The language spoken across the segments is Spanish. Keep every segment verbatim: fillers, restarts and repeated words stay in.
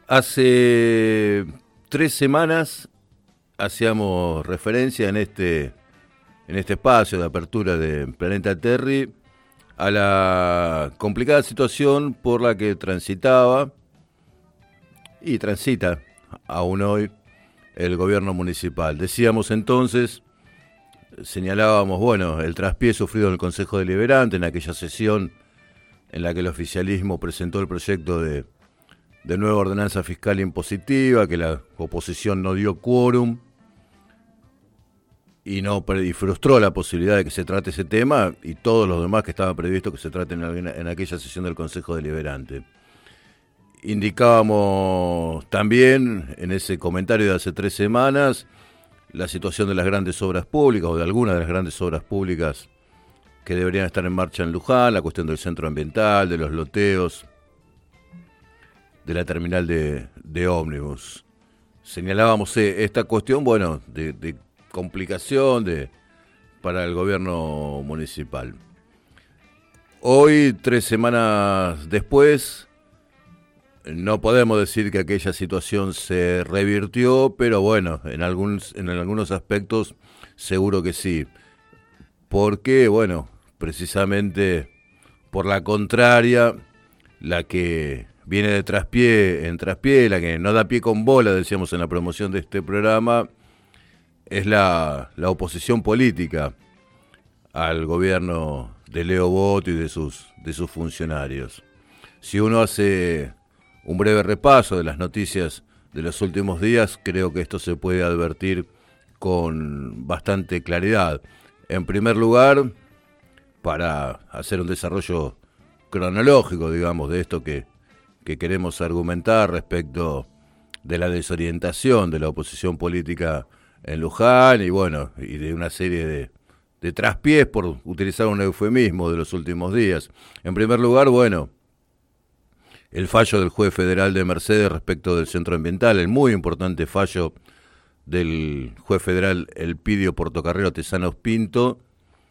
Hace tres semanas hacíamos referencia en este, en este espacio de apertura de Planeta Terry a la complicada situación por la que transitaba y transita aún hoy el gobierno municipal. Decíamos entonces, señalábamos, bueno, el traspié sufrido en el Consejo Deliberante en aquella sesión en la que el oficialismo presentó el proyecto de, de nueva ordenanza fiscal impositiva, que la oposición no dio quórum y no y frustró la posibilidad de que se trate ese tema y todos los demás que estaban previstos que se traten en, en aquella sesión del Consejo Deliberante. Indicábamos también en ese comentario de hace tres semanas la situación de las grandes obras públicas o de algunas de las grandes obras públicas que deberían estar en marcha en Luján, la cuestión del centro ambiental, de los loteos, de la terminal de, de ómnibus. Señalábamos eh, esta cuestión, bueno, de, de complicación de, para el gobierno municipal. Hoy, tres semanas después, no podemos decir que aquella situación se revirtió, pero bueno, en, algún, en algunos aspectos seguro que sí. Porque, bueno, precisamente por la contraria, la que viene de traspié en traspié, la que no da pie con bola, decíamos en la promoción de este programa, es la, la oposición política al gobierno de Leo Boto y de sus, de sus funcionarios. Si uno hace un breve repaso de las noticias de los últimos días, creo que esto se puede advertir con bastante claridad. En primer lugar, para hacer un desarrollo cronológico, digamos, de esto que, que queremos argumentar respecto de la desorientación de la oposición política en Luján y bueno, y de una serie de, de traspiés, por utilizar un eufemismo, de los últimos días. En primer lugar, bueno, el fallo del juez federal de Mercedes respecto del centro ambiental, el muy importante fallo del juez federal Elpidio Portocarrero Tesanos Pinto,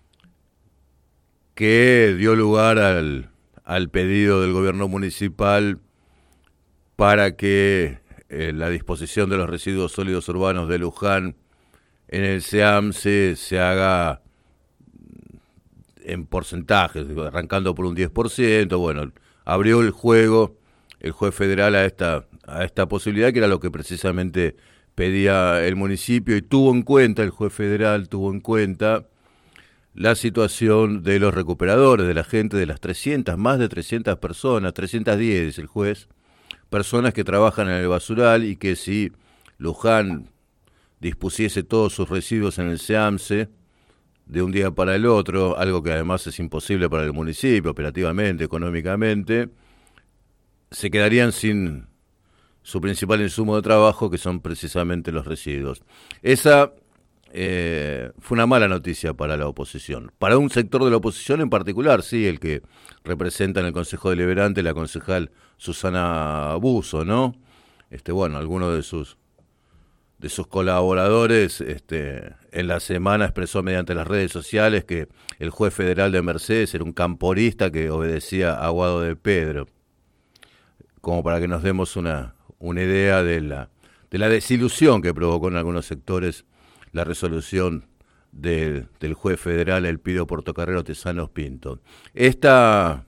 que dio lugar al, al pedido del gobierno municipal para que eh, la disposición de los residuos sólidos urbanos de Luján en el SEAMSE se haga en porcentajes, arrancando por un diez por ciento. Bueno, abrió el juego el juez federal a esta, a esta posibilidad, que era lo que precisamente pedía el municipio, y tuvo en cuenta, el juez federal tuvo en cuenta la situación de los recuperadores, de la gente, de las trescientas, más de trescientas personas, trescientas diez, dice el juez, personas que trabajan en el basural y que si Luján dispusiese todos sus residuos en el SEAMSE de un día para el otro, algo que además es imposible para el municipio, operativamente, económicamente, se quedarían sin su principal insumo de trabajo, que son precisamente los residuos. Esa eh, fue una mala noticia para la oposición. Para un sector de la oposición en particular, sí, el que representa en el Consejo Deliberante la concejal Susana Busso, ¿no? Este, bueno, algunos de sus de sus colaboradores este, en la semana expresó mediante las redes sociales que el juez federal de Mercedes era un camporista que obedecía a Guado de Pedro, como para que nos demos una, una idea de la, de la desilusión que provocó en algunos sectores la resolución de, del juez federal Elpidio Portocarrero Tesanos Pinto. Esta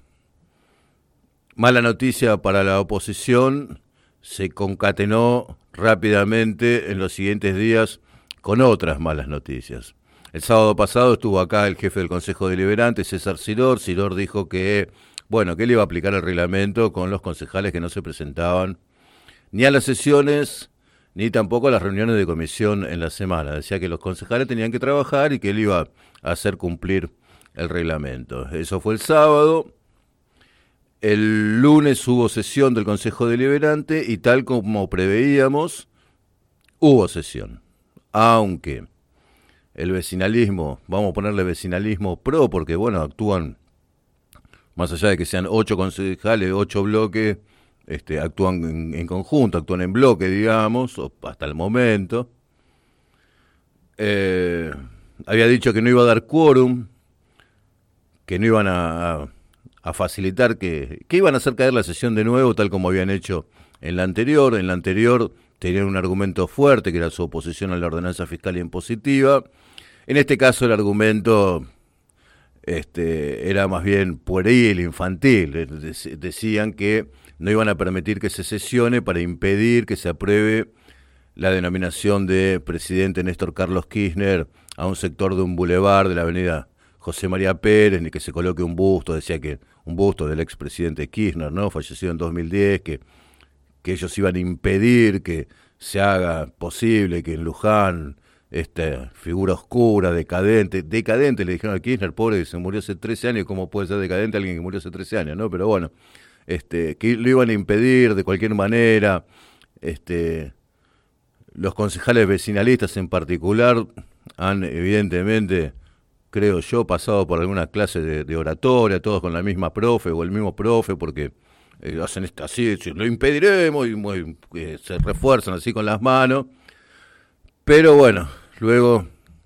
mala noticia para la oposición se concatenó rápidamente en los siguientes días con otras malas noticias. El sábado pasado estuvo acá el jefe del Consejo Deliberante, César Siror. Siror dijo que, bueno, que él iba a aplicar el reglamento con los concejales que no se presentaban ni a las sesiones ni tampoco a las reuniones de comisión en la semana. Decía que los concejales tenían que trabajar y que él iba a hacer cumplir el reglamento. Eso fue el sábado. El lunes hubo sesión del Consejo Deliberante y tal como preveíamos, hubo sesión. Aunque el vecinalismo, vamos a ponerle vecinalismo pro, porque bueno, actúan, más allá de que sean ocho concejales, ocho bloques, este, actúan en, en conjunto, actúan en bloque, digamos, hasta el momento. Eh, había dicho que no iba a dar quórum, que no iban a... a a facilitar que, que iban a hacer caer la sesión de nuevo, tal como habían hecho en la anterior. En la anterior tenían un argumento fuerte, que era su oposición a la ordenanza fiscal impositiva. En este caso el argumento este, era más bien pueril, infantil. Decían que no iban a permitir que se sesione para impedir que se apruebe la denominación de presidente Néstor Carlos Kirchner a un sector de un bulevar de la avenida José María Pérez, ni que se coloque un busto, decía que un busto del expresidente Kirchner, ¿no? Fallecido en dos mil diez, que, que ellos iban a impedir que se haga posible que en Luján esta figura oscura, decadente, decadente le dijeron a Kirchner, pobre que se murió hace trece años, ¿cómo puede ser decadente alguien que murió hace trece años, no? Pero bueno, este, que lo iban a impedir de cualquier manera. Este, los concejales vecinalistas en particular han evidentemente, creo yo, pasado por alguna clase de, de oratoria, todos con la misma profe o el mismo profe, porque eh, hacen esto así, lo impediremos y muy, eh, se refuerzan así con las manos. Pero bueno, luego,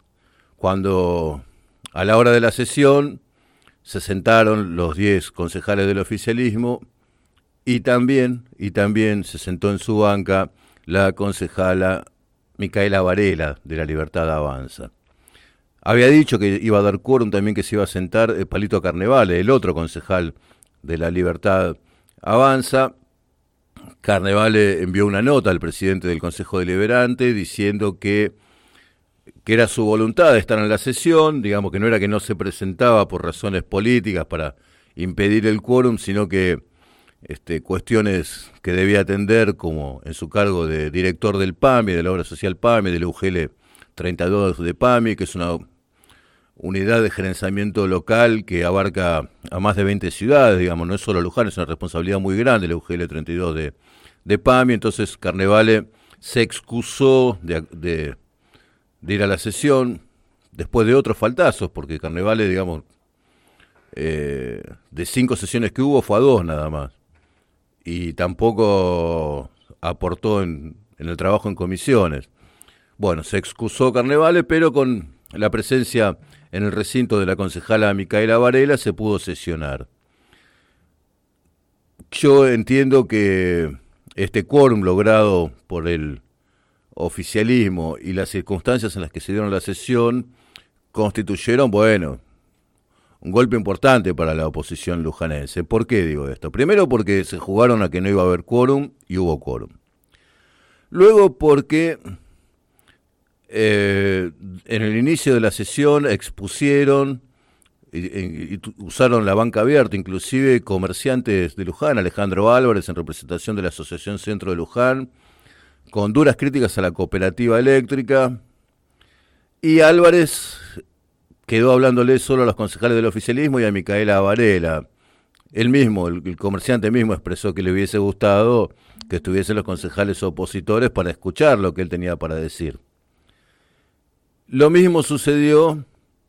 cuando a la hora de la sesión se sentaron los diez concejales del oficialismo y también, y también se sentó en su banca la concejala Micaela Varela, de La Libertad Avanza. Había dicho que iba a dar quórum también, que se iba a sentar el Palito Carnevale, el otro concejal de La Libertad Avanza. Carnevale envió una nota al presidente del Consejo Deliberante diciendo que, que era su voluntad de estar en la sesión, digamos que no era que no se presentaba por razones políticas para impedir el quórum, sino que este, cuestiones que debía atender, como en su cargo de director del PAMI, de la obra social PAMI, del U G L treinta y dos de PAMI, que es una unidad de gerenciamiento local que abarca a más de veinte ciudades, digamos, no es solo Luján, es una responsabilidad muy grande la U G L treinta y dos de, de PAMI. Entonces Carnevale se excusó de, de, de ir a la sesión después de otros faltazos, porque Carnevale, digamos, eh, de cinco sesiones que hubo fue a dos nada más, y tampoco aportó en, en el trabajo en comisiones. Bueno, se excusó Carnevale, pero con la presencia en el recinto de la concejala Micaela Varela se pudo sesionar. Yo entiendo que este quórum logrado por el oficialismo y las circunstancias en las que se dieron la sesión constituyeron, bueno, un golpe importante para la oposición lujanense. ¿Por qué digo esto? Primero porque se jugaron a que no iba a haber quórum y hubo quórum. Luego porque Eh, en el inicio de la sesión expusieron y, y, y usaron la banca abierta, inclusive comerciantes de Luján, Alejandro Álvarez en representación de la Asociación Centro de Luján, con duras críticas a la cooperativa eléctrica, y Álvarez quedó hablándole solo a los concejales del oficialismo y a Micaela Varela. Él mismo, el, el comerciante mismo, expresó que le hubiese gustado que estuviesen los concejales opositores para escuchar lo que él tenía para decir. Lo mismo sucedió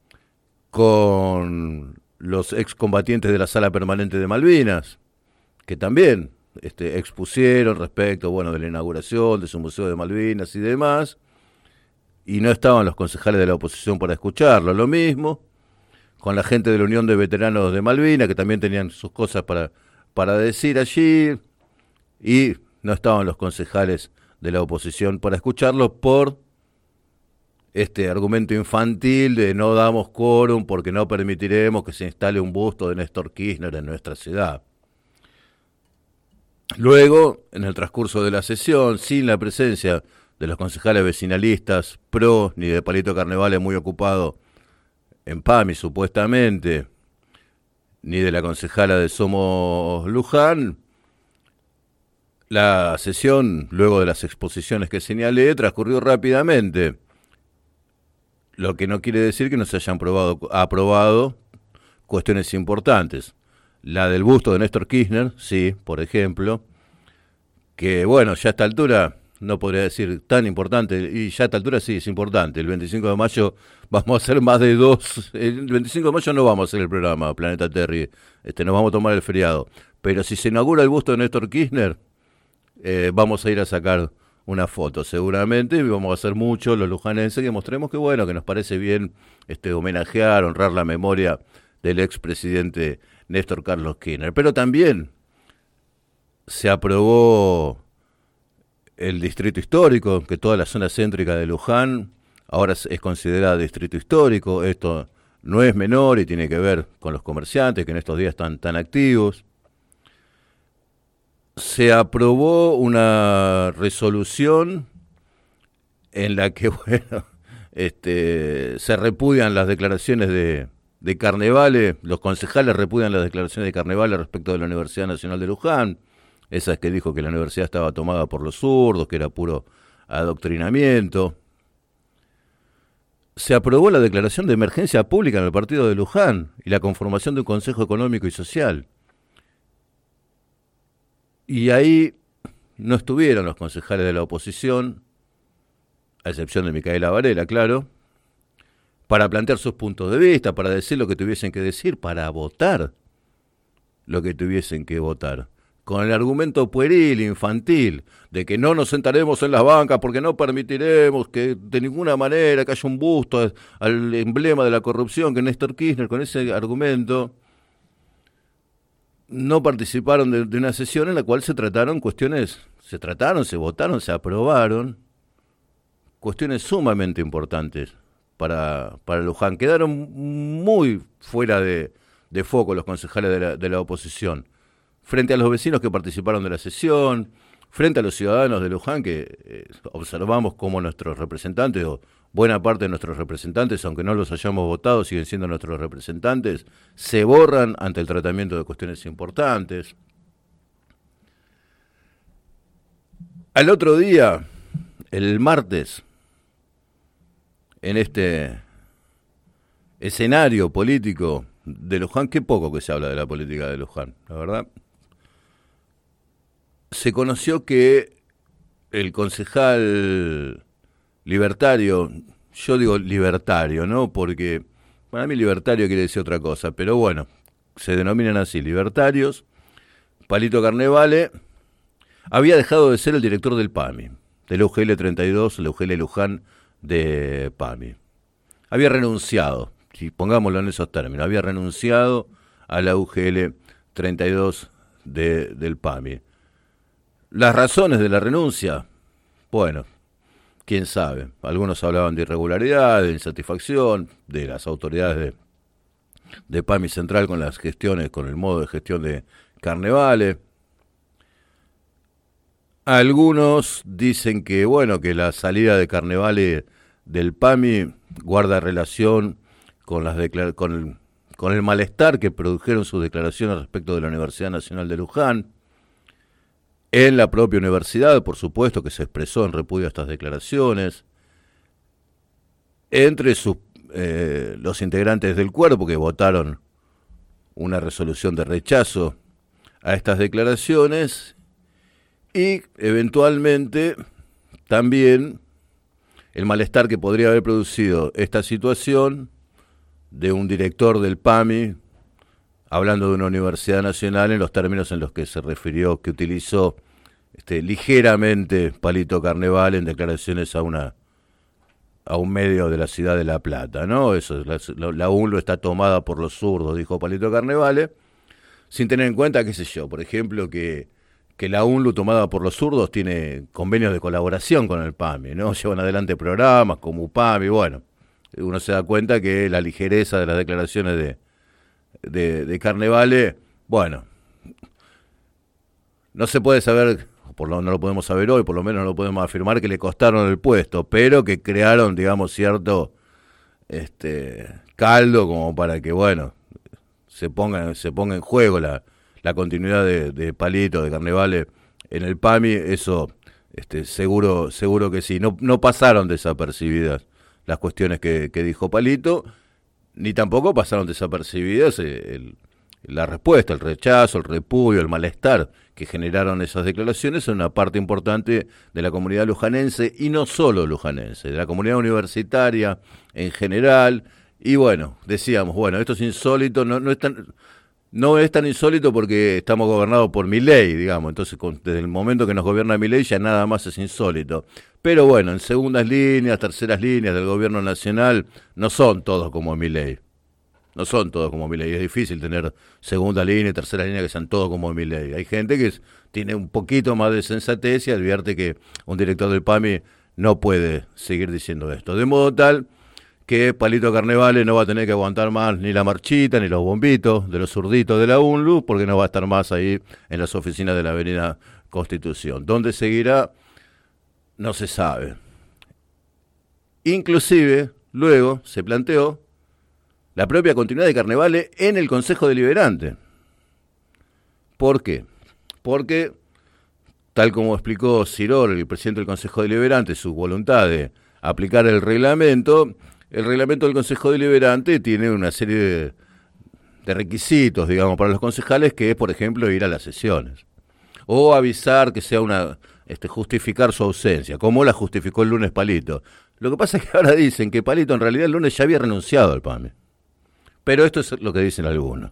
con los excombatientes de la Sala Permanente de Malvinas, que también este, expusieron respecto, bueno, de la inauguración de su Museo de Malvinas y demás, y no estaban los concejales de la oposición para escucharlo. Lo mismo con la gente de la Unión de Veteranos de Malvinas, que también tenían sus cosas para, para decir allí, y no estaban los concejales de la oposición para escucharlo por este argumento infantil de no damos quórum porque no permitiremos que se instale un busto de Néstor Kirchner en nuestra ciudad. Luego, en el transcurso de la sesión, sin la presencia de los concejales vecinalistas pro, ni de Palito Carnevale muy ocupado en PAMI supuestamente, ni de la concejala de Somos Luján, la sesión, luego de las exposiciones que señalé, transcurrió rápidamente. Lo que no quiere decir que no se hayan aprobado, aprobado cuestiones importantes. La del busto de Néstor Kirchner, sí, por ejemplo, que bueno, ya a esta altura no podría decir tan importante, y ya a esta altura sí es importante. El veinticinco de mayo vamos a hacer más de dos, el veinticinco de mayo no vamos a hacer el programa Planeta Terry, este, nos vamos a tomar el feriado. Pero si se inaugura el busto de Néstor Kirchner, eh, vamos a ir a sacar una foto seguramente, y vamos a hacer mucho los lujanenses que mostremos que bueno, que nos parece bien este homenajear, honrar la memoria del expresidente Néstor Carlos Kirchner. Pero también se aprobó el distrito histórico, que toda la zona céntrica de Luján ahora es considerada distrito histórico. Esto no es menor y tiene que ver con los comerciantes que en estos días están tan activos. Se aprobó una resolución en la que, bueno, este, se repudian las declaraciones de, de Carnevale, los concejales repudian las declaraciones de Carnevale respecto de la Universidad Nacional de Luján, esas que dijo que la universidad estaba tomada por los zurdos, que era puro adoctrinamiento. Se aprobó la declaración de emergencia pública en el partido de Luján y la conformación de un Consejo Económico y Social. Y ahí no estuvieron los concejales de la oposición, a excepción de Micaela Varela, claro, para plantear sus puntos de vista, para decir lo que tuviesen que decir, para votar lo que tuviesen que votar. Con el argumento pueril, infantil, de que no nos sentaremos en las bancas porque no permitiremos que de ninguna manera que haya un busto al emblema de la corrupción, que Néstor Kirchner, con ese argumento, no participaron de, de una sesión en la cual se trataron cuestiones, se trataron, se votaron, se aprobaron, cuestiones sumamente importantes para, para Luján. Quedaron muy fuera de, de foco los concejales de la, de la oposición, frente a los vecinos que participaron de la sesión, frente a los ciudadanos de Luján que eh, observamos como nuestros representantes, o buena parte de nuestros representantes, aunque no los hayamos votado, siguen siendo nuestros representantes, se borran ante el tratamiento de cuestiones importantes. Al otro día, el martes, en este escenario político de Luján, qué poco que se habla de la política de Luján, la verdad, se conoció que el concejal libertario, yo digo libertario, ¿no? Porque para mí libertario quiere decir otra cosa, pero bueno, se denominan así, libertarios. Palito Carnevale había dejado de ser el director del PAMI, del U G L treinta y dos, el U G L Luján de PAMI. Había renunciado, si pongámoslo en esos términos, había renunciado a la U G L treinta y dos de, del PAMI. Las razones de la renuncia, bueno, quién sabe. Algunos hablaban de irregularidad, de insatisfacción de las autoridades de, de PAMI Central con las gestiones, con el modo de gestión de Carnevale. Algunos dicen que, bueno, que la salida de Carnevale del PAMI guarda relación con, las declar- con, el, con el malestar que produjeron sus declaraciones respecto de la Universidad Nacional de Luján. En la propia universidad, por supuesto, que se expresó en repudio a estas declaraciones. Entre sus, eh, los integrantes del cuerpo que votaron una resolución de rechazo a estas declaraciones. Y, eventualmente, también el malestar que podría haber producido esta situación de un director del PAMI, hablando de una universidad nacional en los términos en los que se refirió, que utilizó este, ligeramente Palito Carnevale en declaraciones a una a un medio de la ciudad de La Plata, ¿no? Eso, la, la, la U N L O está tomada por los zurdos, dijo Palito Carnevale, sin tener en cuenta, qué sé yo, por ejemplo, que, que la U N L O tomada por los zurdos tiene convenios de colaboración con el PAMI, ¿no? Llevan adelante programas como U PAMI, bueno, uno se da cuenta que la ligereza de las declaraciones de De, de Carnevale, bueno, no se puede saber, por lo, no lo podemos saber hoy, por lo menos no lo podemos afirmar que le costaron el puesto, pero que crearon, digamos, cierto este caldo como para que, bueno, se ponga, se ponga en juego la, la continuidad de, de Palito, de Carnevale en el PAMI. Eso este, seguro, seguro que sí. No, no pasaron desapercibidas las cuestiones que, que dijo Palito, ni tampoco pasaron desapercibidas el, la respuesta, el rechazo, el repudio, el malestar que generaron esas declaraciones en una parte importante de la comunidad lujanense, y no solo lujanense, de la comunidad universitaria en general. Y bueno, decíamos, bueno, esto es insólito, no, no es tan... No es tan insólito porque estamos gobernados por Milei, digamos, entonces con, desde el momento que nos gobierna Milei ya nada más es insólito. Pero bueno, en segundas líneas, terceras líneas del gobierno nacional no son todos como Milei. No son todos como Milei. Es difícil tener segunda línea y tercera línea que sean todos como Milei. Hay gente que es, tiene un poquito más de sensatez y advierte que un director del P A M I no puede seguir diciendo esto. De modo tal que Palito Carnevale no va a tener que aguantar más ni la marchita, ni los bombitos de los zurditos de la U N L U, porque no va a estar más ahí en las oficinas de la Avenida Constitución. ¿Dónde seguirá? No se sabe. Inclusive, luego se planteó la propia continuidad de Carnevale en el Consejo Deliberante. ¿Por qué? Porque, tal como explicó Cirol, el presidente del Consejo Deliberante, su voluntad de aplicar el reglamento, el reglamento del Consejo Deliberante tiene una serie de, de requisitos, digamos, para los concejales, que es, por ejemplo, ir a las sesiones. O avisar que sea una, este, justificar su ausencia, como la justificó el lunes Palito. Lo que pasa es que ahora dicen que Palito en realidad el lunes ya había renunciado al P A M I. Pero esto es lo que dicen algunos.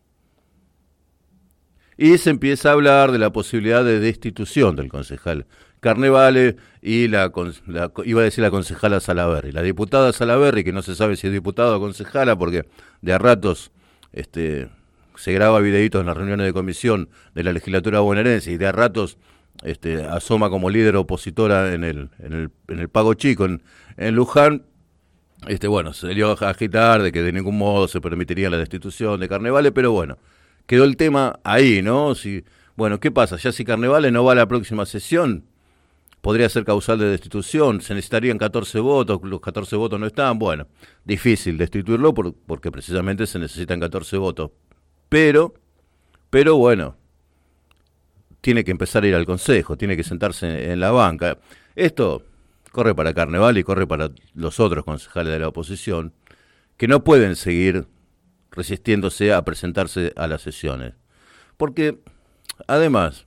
Y se empieza a hablar de la posibilidad de destitución del concejal Carnevale y la, la iba a decir la concejala Salaverry. La diputada Salaverry, que no se sabe si es diputada o concejala, porque de a ratos este, se graba videitos en las reuniones de comisión de la legislatura bonaerense y de a ratos este, asoma como líder opositora en el, en el, en el Pago Chico en, en Luján. Este, bueno, se dio a agitar de que de ningún modo se permitiría la destitución de Carnevale, pero bueno, quedó el tema ahí, ¿no? Si, bueno, ¿qué pasa? Ya si Carnevale no va a la próxima sesión, podría ser causal de destitución, se necesitarían catorce votos, los catorce votos no están, bueno, difícil destituirlo por, porque precisamente se necesitan catorce votos, pero, pero bueno, tiene que empezar a ir al Consejo, tiene que sentarse en la banca. Esto corre para Carnevale y corre para los otros concejales de la oposición, que no pueden seguir resistiéndose a presentarse a las sesiones. Porque, además,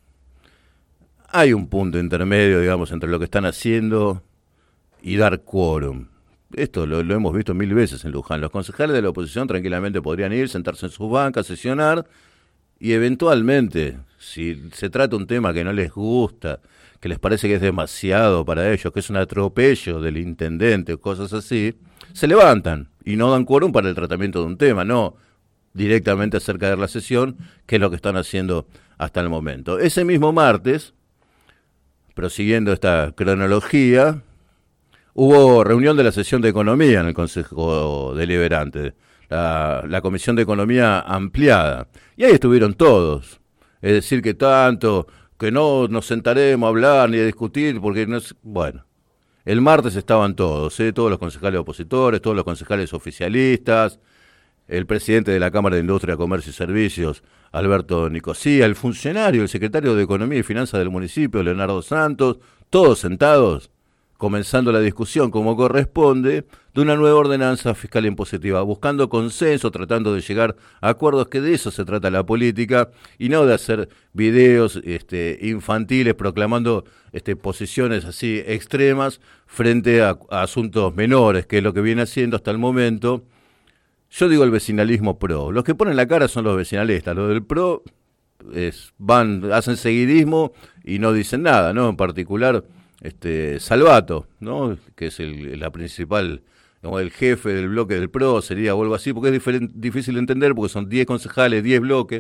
hay un punto intermedio, digamos, entre lo que están haciendo y dar quórum. Esto lo, lo hemos visto mil veces en Luján. Los concejales de la oposición tranquilamente podrían ir, sentarse en sus bancas, sesionar, y eventualmente, si se trata un tema que no les gusta, que les parece que es demasiado para ellos, que es un atropello del intendente o cosas así, se levantan y no dan quórum para el tratamiento de un tema, no directamente acerca de la sesión, que es lo que están haciendo hasta el momento. Ese mismo martes, prosiguiendo esta cronología, hubo reunión de la sesión de Economía en el Consejo Deliberante, la, la Comisión de Economía ampliada, y ahí estuvieron todos, es decir, que tanto, que no nos sentaremos a hablar ni a discutir, porque no es, bueno, el martes estaban todos, ¿eh? Todos los concejales opositores, todos los concejales oficialistas, el presidente de la Cámara de Industria, Comercio y Servicios, Alberto Nicosía, el funcionario, el secretario de Economía y Finanzas del municipio, Leonardo Santos, todos sentados, comenzando la discusión como corresponde de una nueva ordenanza fiscal impositiva, buscando consenso, tratando de llegar a acuerdos, que de eso se trata la política, y no de hacer videos este, infantiles proclamando este, posiciones así extremas frente a, a asuntos menores, que es lo que viene haciendo hasta el momento. Yo digo el vecinalismo pro. Los que ponen la cara son los vecinalistas. Los del pro es, van, hacen seguidismo y no dicen nada, ¿no? En particular, este Salvato, ¿no? Que es el, la principal, como el jefe del bloque del pro, sería o algo así, porque es diferente, difícil de entender, porque son diez concejales, diez bloques.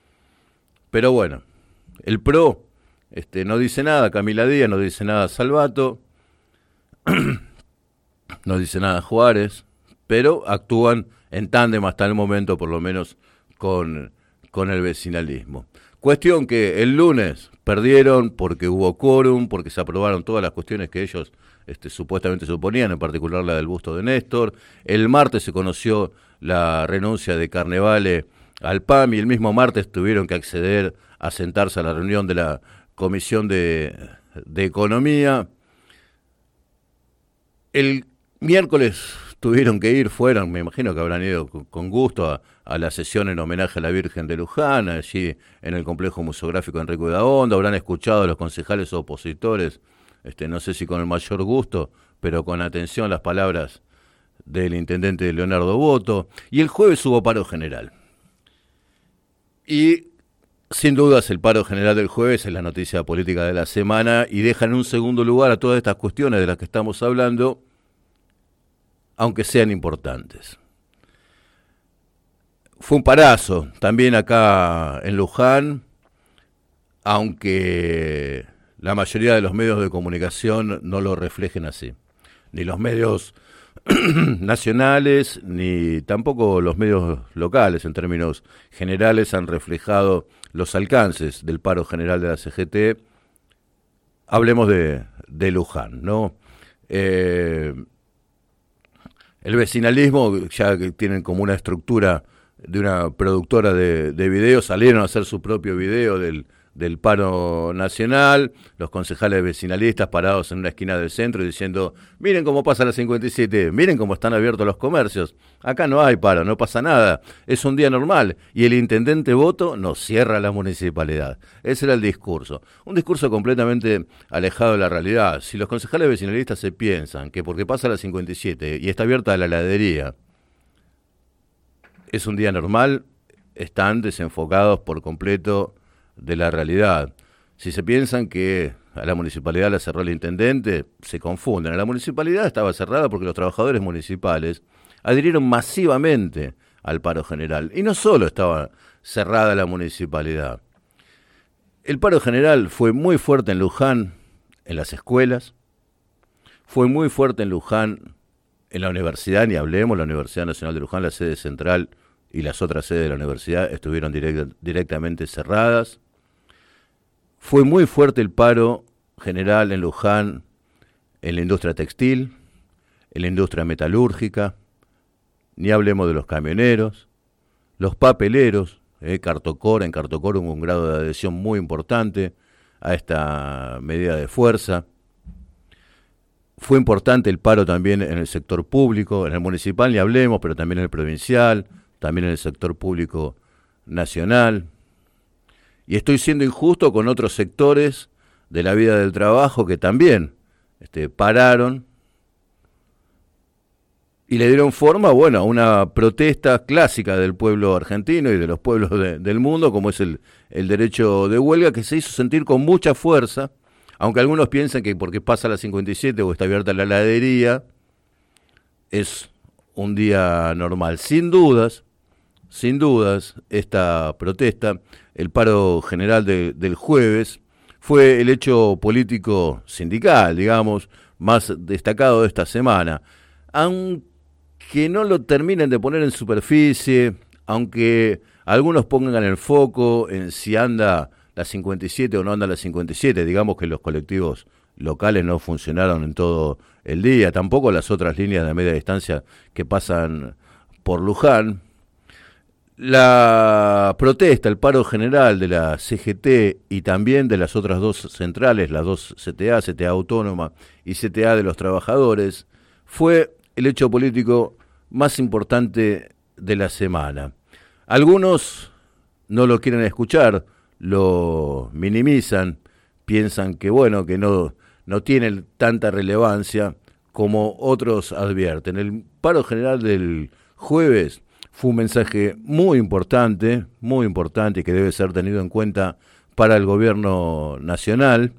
Pero bueno, el pro este, no dice nada, Camila Díaz no dice nada, Salvato, no dice nada Juárez, pero actúan en tándem hasta el momento, por lo menos con, con el vecinalismo. Cuestión que el lunes perdieron porque hubo quórum, porque se aprobaron todas las cuestiones que ellos este, supuestamente suponían, en particular la del busto de Néstor. El martes se conoció la renuncia de Carnevale al P A M I, el mismo martes tuvieron que acceder a sentarse a la reunión de la Comisión de, de Economía. El miércoles tuvieron que ir, fueron, me imagino que habrán ido con gusto a, a la sesión en homenaje a la Virgen de Luján, allí en el complejo museográfico Enrique Udaondo, habrán escuchado a los concejales opositores, este, no sé si con el mayor gusto, pero con atención las palabras del intendente Leonardo Boto, y el jueves hubo paro general. Y sin dudas el paro general del jueves es la noticia política de la semana y deja en un segundo lugar a todas estas cuestiones de las que estamos hablando, aunque sean importantes. Fue un parazo también acá en Luján. aunque la mayoría de los medios de comunicación no lo reflejen así. Ni los medios nacionales, ni tampoco los medios locales, en términos generales, han reflejado los alcances del paro general de la C G T. Hablemos de, de Luján, ¿no? Eh, el vecinalismo, ya que tienen como una estructura de una productora de, de videos, salieron a hacer su propio video del, del paro nacional, los concejales vecinalistas parados en una esquina del centro diciendo, miren cómo pasa la cincuenta y siete, miren cómo están abiertos los comercios, acá no hay paro, no pasa nada, es un día normal, y el intendente Boto nos cierra la municipalidad. Ese era el discurso, un discurso completamente alejado de la realidad. Si los concejales vecinalistas se piensan que porque pasa la cincuenta y siete y está abierta la heladería, es un día normal, están desenfocados por completo de la realidad. Si se piensan que a la municipalidad la cerró el intendente, se confunden. A la municipalidad estaba cerrada porque los trabajadores municipales adhirieron masivamente al paro general. Y no solo estaba cerrada la municipalidad. El paro general fue muy fuerte en Luján, en las escuelas, fue muy fuerte en Luján, en la universidad, ni hablemos, la Universidad Nacional de Luján, la sede central y las otras sedes de la universidad estuvieron direct, directamente cerradas. Fue muy fuerte el paro general en Luján, en la industria textil, en la industria metalúrgica, ni hablemos de los camioneros, los papeleros, eh, Cartocor, en Cartocor hubo un grado de adhesión muy importante a esta medida de fuerza. Fue importante el paro también en el sector público, en el municipal ni hablemos, pero también en el provincial, también en el sector público nacional. Y estoy siendo injusto con otros sectores de la vida del trabajo que también este, pararon y le dieron forma, bueno, a una protesta clásica del pueblo argentino y de los pueblos de, del mundo, como es el, el derecho de huelga, que se hizo sentir con mucha fuerza, aunque algunos piensan que porque pasa la cincuenta y siete o está abierta la heladería, es un día normal. Sin dudas, sin dudas, esta protesta, el paro general de, del jueves, fue el hecho político sindical, digamos, más destacado de esta semana. Aunque no lo terminen de poner en superficie, aunque algunos pongan el foco en si anda la cincuenta y siete o no anda la cincuenta y siete, digamos que los colectivos locales no funcionaron en todo el día, tampoco las otras líneas de media distancia que pasan por Luján. La protesta, el paro general de la C G T y también de las otras dos centrales, las dos C T A, C T A Autónoma y C T A de los Trabajadores, fue el hecho político más importante de la semana. Algunos no lo quieren escuchar, lo minimizan, piensan que bueno, que no, no tiene tanta relevancia como otros advierten. El paro general del jueves fue un mensaje muy importante, muy importante que debe ser tenido en cuenta para el gobierno nacional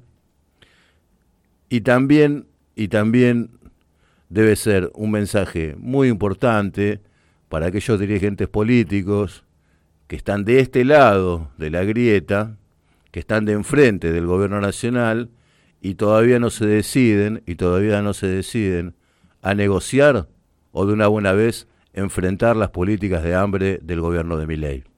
y también, y también debe ser un mensaje muy importante para aquellos dirigentes políticos que están de este lado de la grieta, que están de enfrente del gobierno nacional y todavía no se deciden, y todavía no se deciden a negociar o de una buena vez enfrentar las políticas de hambre del gobierno de Milei.